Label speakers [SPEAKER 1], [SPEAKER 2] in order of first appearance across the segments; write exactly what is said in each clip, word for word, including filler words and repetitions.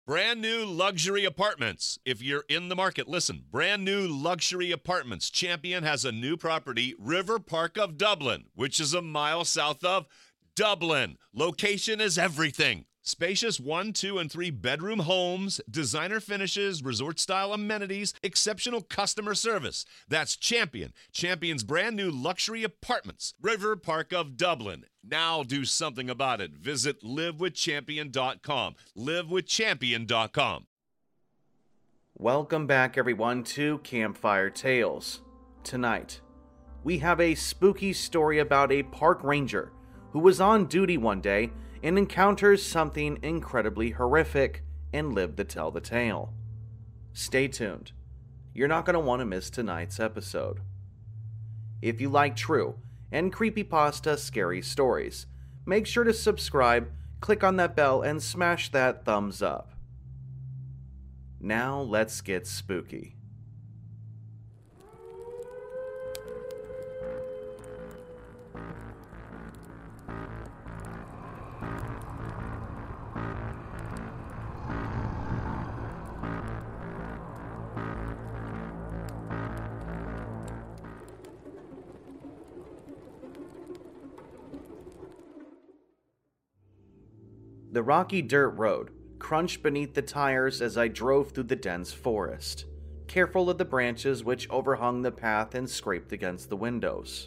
[SPEAKER 1] Brand new luxury apartments. If you're in the market, listen. Brand new luxury apartments. Champion has a new property, River Park of Dublin, which is a mile south of Dublin. Location is everything. Spacious one, two, and three bedroom homes, designer finishes, resort-style amenities, exceptional customer service. That's Champion. Champion's brand new luxury apartments, River Park of Dublin. Now do something about it. Visit live with champion dot com. live with champion dot com.
[SPEAKER 2] Welcome back, everyone, to Campfire Tales. Tonight, we have a spooky story about a park ranger who was on duty one day and encounters something incredibly horrific and lived to tell the tale. Stay tuned. You're not going to want to miss tonight's episode. If you like true and creepypasta scary stories, make sure to subscribe, click on that bell, and smash that thumbs up. Now let's get spooky. The rocky dirt road crunched beneath the tires as I drove through the dense forest, careful of the branches which overhung the path and scraped against the windows.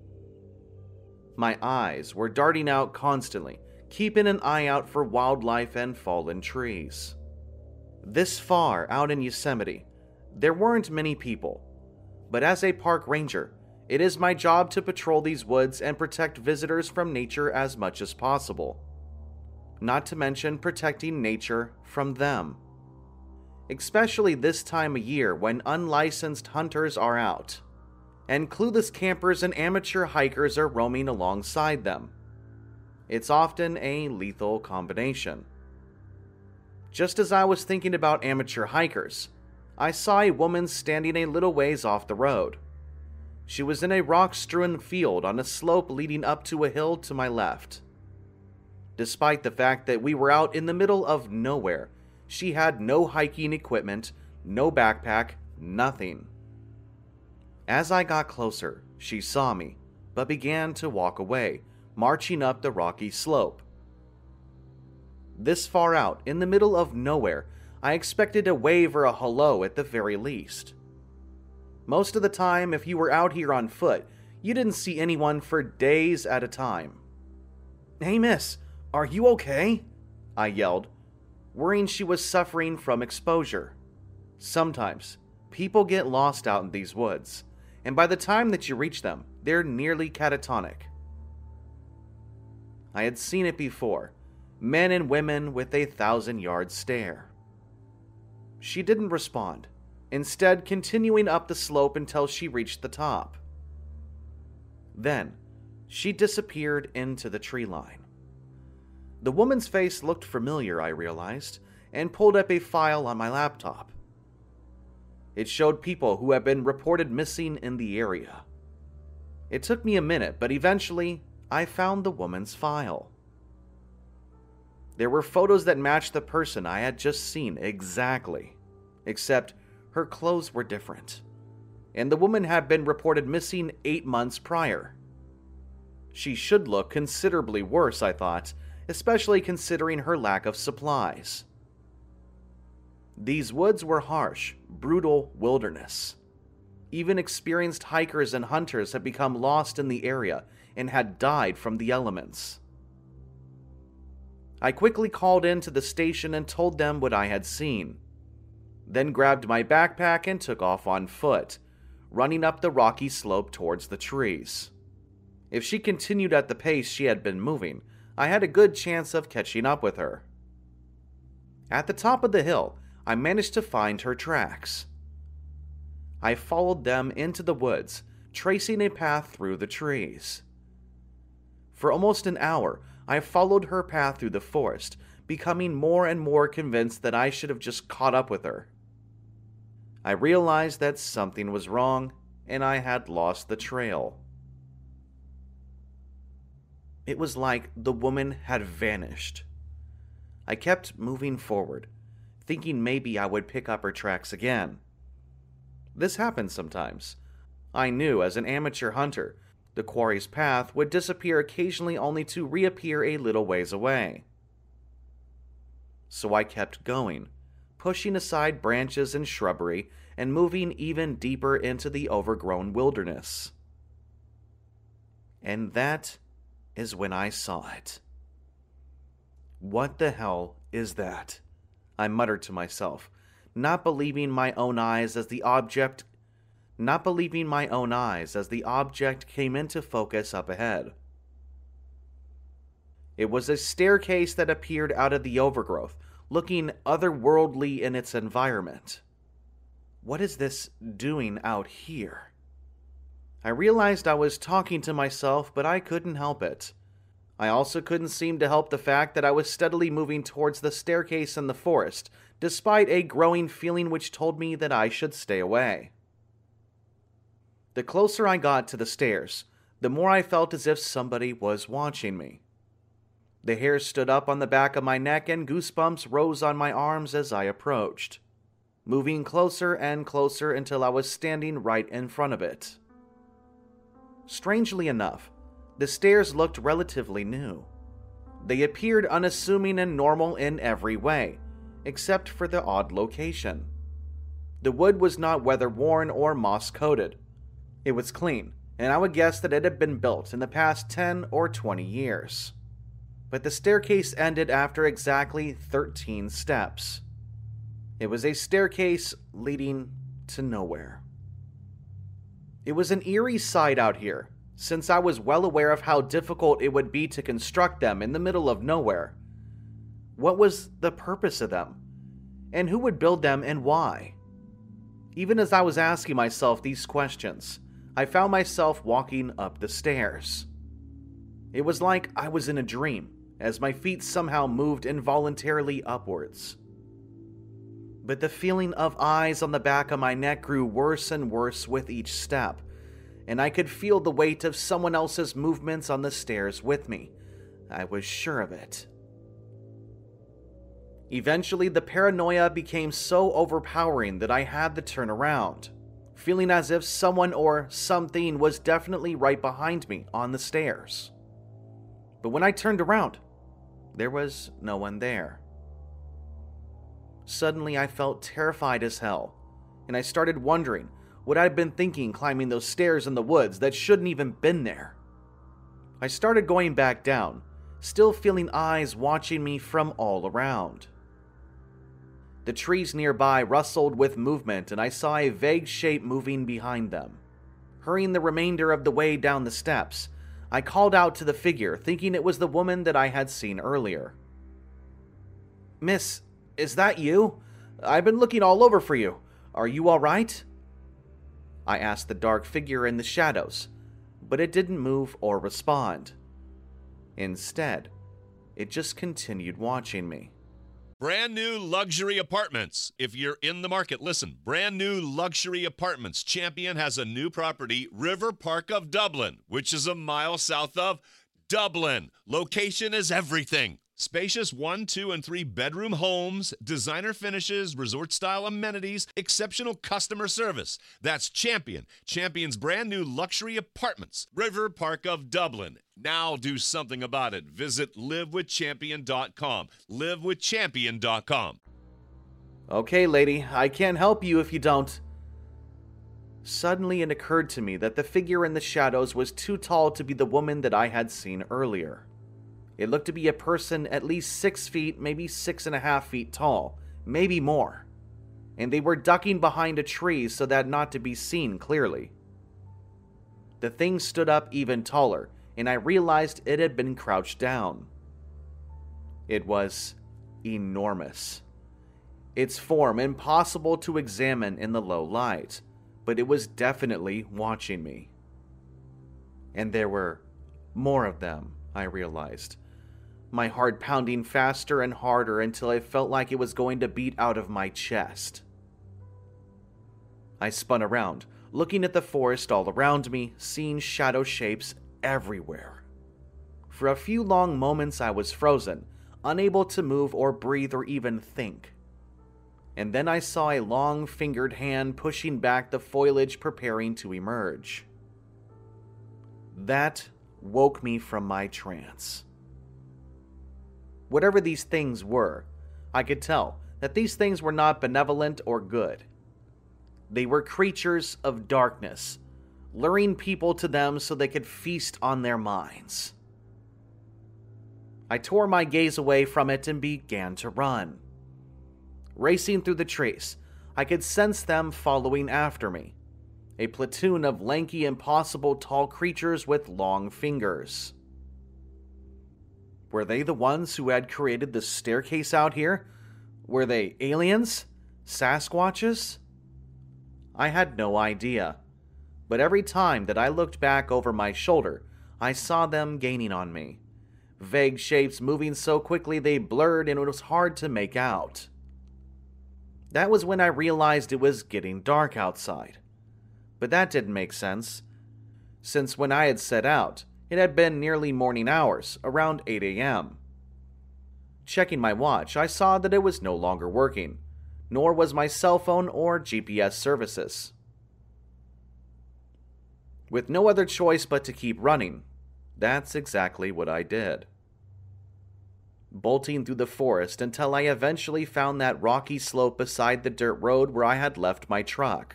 [SPEAKER 2] My eyes were darting out constantly, keeping an eye out for wildlife and fallen trees. This far out in Yosemite, there weren't many people, but as a park ranger, it is my job to patrol these woods and protect visitors from nature as much as possible. Not to mention protecting nature from them. Especially this time of year when unlicensed hunters are out, and clueless campers and amateur hikers are roaming alongside them. It's often a lethal combination. Just as I was thinking about amateur hikers, I saw a woman standing a little ways off the road. She was in a rock-strewn field on a slope leading up to a hill to my left. Despite the fact that we were out in the middle of nowhere, she had no hiking equipment, no backpack, nothing. As I got closer, she saw me, but began to walk away, marching up the rocky slope. This far out, in the middle of nowhere, I expected a wave or a hello at the very least. Most of the time, if you were out here on foot, you didn't see anyone for days at a time. "Hey miss, are you okay?" I yelled, worrying she was suffering from exposure. Sometimes, people get lost out in these woods, and by the time that you reach them, they're nearly catatonic. I had seen it before, men and women with a thousand-yard stare. She didn't respond, instead continuing up the slope until she reached the top. Then, she disappeared into the tree line. The woman's face looked familiar, I realized, and pulled up a file on my laptop. It showed people who had been reported missing in the area. It took me a minute, but eventually, I found the woman's file. There were photos that matched the person I had just seen exactly, except her clothes were different, and the woman had been reported missing eight months prior. She should look considerably worse, I thought, especially considering her lack of supplies. These woods were harsh, brutal wilderness. Even experienced hikers and hunters had become lost in the area and had died from the elements. I quickly called in to the station and told them what I had seen, then grabbed my backpack and took off on foot, running up the rocky slope towards the trees. If she continued at the pace she had been moving, I had a good chance of catching up with her. At the top of the hill, I managed to find her tracks. I followed them into the woods, tracing a path through the trees. For almost an hour, I followed her path through the forest, becoming more and more convinced that I should have just caught up with her. I realized that something was wrong, and I had lost the trail. It was like the woman had vanished. I kept moving forward, thinking maybe I would pick up her tracks again. This happened sometimes. I knew, as an amateur hunter, the quarry's path would disappear occasionally only to reappear a little ways away. So I kept going, pushing aside branches and shrubbery and moving even deeper into the overgrown wilderness. And that is when I saw it. What the hell is that? I muttered to myself, not believing my own eyes as the object not believing my own eyes as the object came into focus up ahead. It was a staircase that appeared out of the overgrowth, looking otherworldly in its environment. What is this doing out here? I realized I was talking to myself, but I couldn't help it. I also couldn't seem to help the fact that I was steadily moving towards the staircase in the forest, despite a growing feeling which told me that I should stay away. The closer I got to the stairs, the more I felt as if somebody was watching me. The hairs stood up on the back of my neck and goosebumps rose on my arms as I approached, moving closer and closer until I was standing right in front of it. Strangely enough, the stairs looked relatively new. They appeared unassuming and normal in every way, except for the odd location. The wood was not weather-worn or moss-coated. It was clean, and I would guess that it had been built in the past ten or twenty years. But the staircase ended after exactly thirteen steps. It was a staircase leading to nowhere. It was an eerie sight out here, since I was well aware of how difficult it would be to construct them in the middle of nowhere. What was the purpose of them? And who would build them and why? Even as I was asking myself these questions, I found myself walking up the stairs. It was like I was in a dream, as my feet somehow moved involuntarily upwards. But the feeling of eyes on the back of my neck grew worse and worse with each step, and I could feel the weight of someone else's movements on the stairs with me. I was sure of it. Eventually, the paranoia became so overpowering that I had to turn around, feeling as if someone or something was definitely right behind me on the stairs. But when I turned around, there was no one there. Suddenly, I felt terrified as hell, and I started wondering what I'd been thinking climbing those stairs in the woods that shouldn't even been there. I started going back down, still feeling eyes watching me from all around. The trees nearby rustled with movement, and I saw a vague shape moving behind them. Hurrying the remainder of the way down the steps, I called out to the figure, thinking it was the woman that I had seen earlier. "Miss, is that you? I've been looking all over for you. Are you all right?" I asked the dark figure in the shadows, but it didn't move or respond. Instead, it just continued watching me.
[SPEAKER 1] Brand new luxury apartments. If you're in the market, listen. Brand new luxury apartments. Champion has a new property, River Park of Dublin, which is a mile south of Dublin. Location is everything. Spacious one, two, and three bedroom homes, designer finishes, resort-style amenities, exceptional customer service. That's Champion. Champion's brand new luxury apartments, River Park of Dublin. Now do something about it. Visit live with champion dot com. live with champion dot com.
[SPEAKER 2] "Okay, lady, I can't help you if you don't." Suddenly it occurred to me that the figure in the shadows was too tall to be the woman that I had seen earlier. It looked to be a person at least six feet, maybe six and a half feet tall, maybe more. And they were ducking behind a tree so that not to be seen clearly. The thing stood up even taller, and I realized it had been crouched down. It was enormous. Its form impossible to examine in the low light, but it was definitely watching me. And there were more of them, I realized. My heart pounding faster and harder until I felt like it was going to beat out of my chest. I spun around, looking at the forest all around me, seeing shadow shapes everywhere. For a few long moments I was frozen, unable to move or breathe or even think. and then I saw a long-fingered hand pushing back the foliage preparing to emerge. That woke me from my trance. Whatever these things were, I could tell that these things were not benevolent or good. They were creatures of darkness, luring people to them so they could feast on their minds. I tore my gaze away from it and began to run. Racing through the trees, I could sense them following after me. A platoon of lanky, impossible tall creatures with long fingers. Were they the ones who had created the staircase out here? Were they aliens? Sasquatches? I had no idea. But every time that I looked back over my shoulder, I saw them gaining on me. Vague shapes moving so quickly they blurred and it was hard to make out. That was when I realized it was getting dark outside. But that didn't make sense, since when I had set out, it had been nearly morning hours, around eight a.m. Checking my watch, I saw that it was no longer working, nor was my cell phone or G P S services. With no other choice but to keep running, that's exactly what I did. Bolting through the forest until I eventually found that rocky slope beside the dirt road where I had left my truck.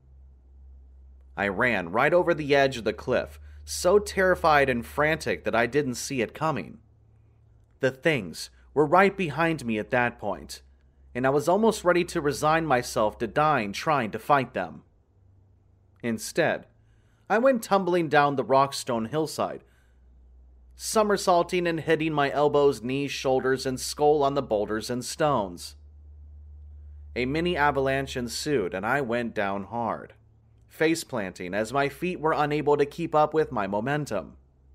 [SPEAKER 2] I ran right over the edge of the cliff, so terrified and frantic that I didn't see it coming. The things were right behind me at that point, and I was almost ready to resign myself to dying trying to fight them. Instead, I went tumbling down the rockstone hillside, somersaulting and hitting my elbows, knees, shoulders, and skull on the boulders and stones. A mini avalanche ensued, and I went down hard, face-planting as my feet were unable to keep up with my momentum.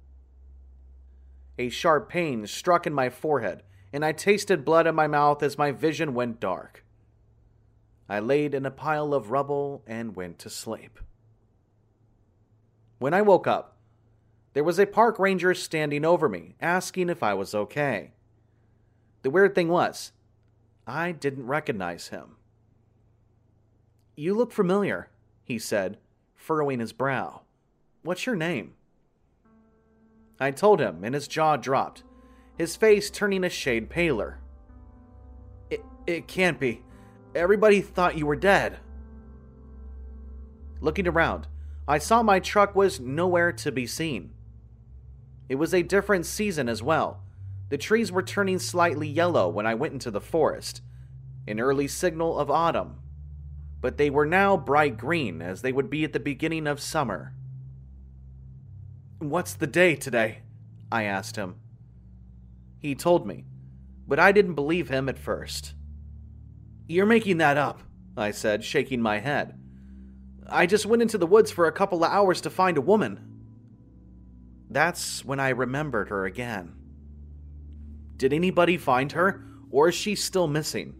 [SPEAKER 2] A sharp pain struck in my forehead, and I tasted blood in my mouth as my vision went dark. I laid in a pile of rubble and went to sleep. When I woke up, there was a park ranger standing over me, asking if I was okay. The weird thing was, I didn't recognize him. "You look familiar," he said, furrowing his brow. "What's your name?" I told him, and his jaw dropped, his face turning a shade paler. It, it can't be. Everybody thought you were dead." Looking around, I saw my truck was nowhere to be seen. It was a different season as well. The trees were turning slightly yellow when I went into the forest, an early signal of autumn. But they were now bright green, as they would be at the beginning of summer. "What's the day today?" I asked him. He told me, but I didn't believe him at first. "You're making that up," I said, shaking my head. "I just went into the woods for a couple of hours to find a woman." That's when I remembered her again. Did anybody find her, or is she still missing?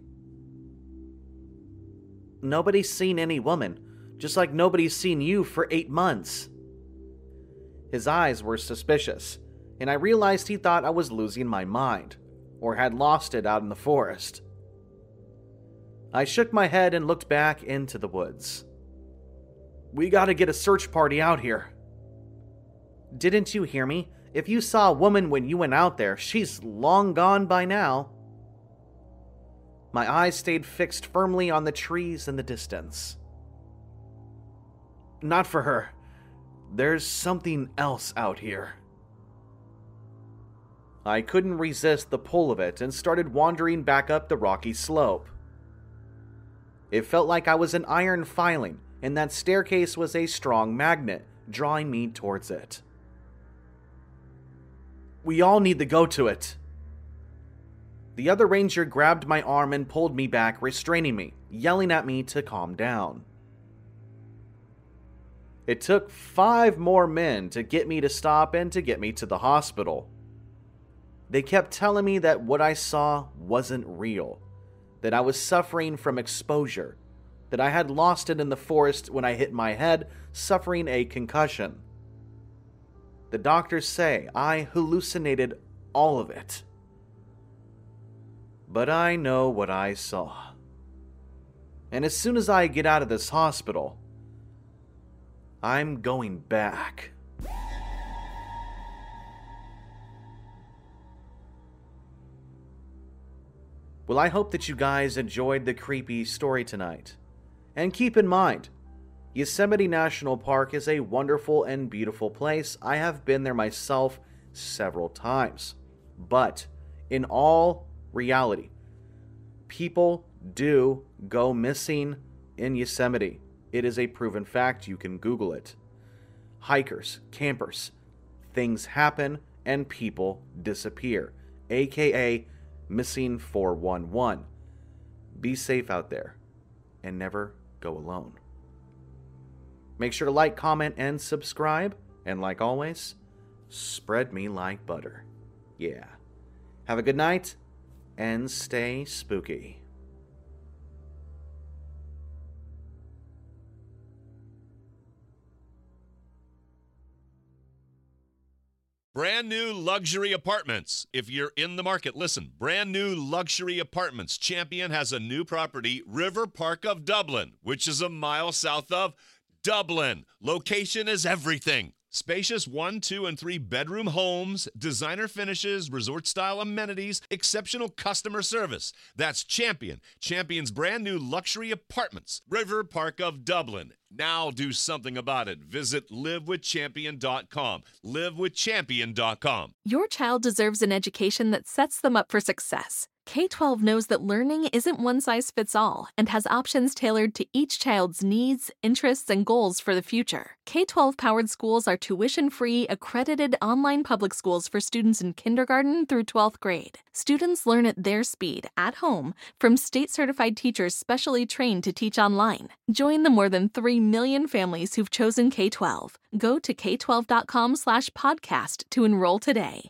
[SPEAKER 2] "Nobody's seen any woman, just like nobody's seen you for eight months. His eyes were suspicious, and I realized he thought I was losing my mind, or had lost it out in the forest. I shook my head and looked back into the woods. "We gotta get a search party out here." "Didn't you hear me? If you saw a woman when you went out there, she's long gone by now." My eyes stayed fixed firmly on the trees in the distance. "Not for her. There's something else out here." I couldn't resist the pull of it and started wandering back up the rocky slope. It felt like I was an iron filing, and that staircase was a strong magnet, drawing me towards it. "We all need to go to it." The other ranger grabbed my arm and pulled me back, restraining me, yelling at me to calm down. It took five more men to get me to stop and to get me to the hospital. They kept telling me that what I saw wasn't real, that I was suffering from exposure, that I had lost it in the forest when I hit my head, suffering a concussion. The doctors say I hallucinated all of it. But I know what I saw. And as soon as I get out of this hospital, I'm going back. Well, I hope that you guys enjoyed the creepy story tonight. And keep in mind, Yosemite National Park is a wonderful and beautiful place. I have been there myself several times. But in all reality, people do go missing in Yosemite. It is a proven fact. You can Google it. Hikers, campers, things happen and people disappear, aka Missing four one one. Be safe out there and never go alone. Make sure to like, comment, and subscribe. And like always, spread me like butter. Yeah. Have a good night and stay spooky.
[SPEAKER 1] Brand new luxury apartments. If you're in the market, listen. Brand new luxury apartments. Champion has a new property, River Park of Dublin, which is a mile south of Dublin. Location is everything. Spacious one, two, and three bedroom homes, designer finishes, resort-style amenities, exceptional customer service. That's Champion. Champion's brand new luxury apartments, River Park of Dublin. Now do something about it. Visit live with champion dot com. live with champion dot com.
[SPEAKER 3] Your child deserves an education that sets them up for success. K twelve knows that learning isn't one size fits all and has options tailored to each child's needs, interests, and goals for the future. K twelve powered schools are tuition-free, accredited online public schools for students in kindergarten through twelfth grade. Students learn at their speed, at home, from state-certified teachers specially trained to teach online. Join the more than three million families who've chosen K twelve. Go to k twelve dot com slash podcast to enroll today.